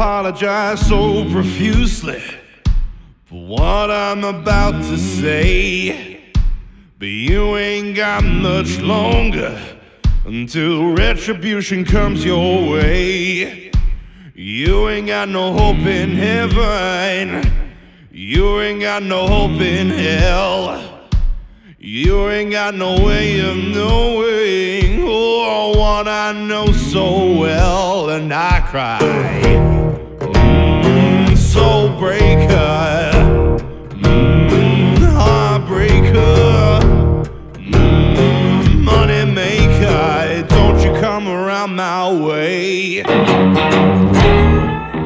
apologize so profusely for what I'm about to say, but you ain't got much longer until retribution comes your way. You ain't got no hope in heaven, you ain't got no hope in hell, you ain't got no way of knowing what I know so well. And I cry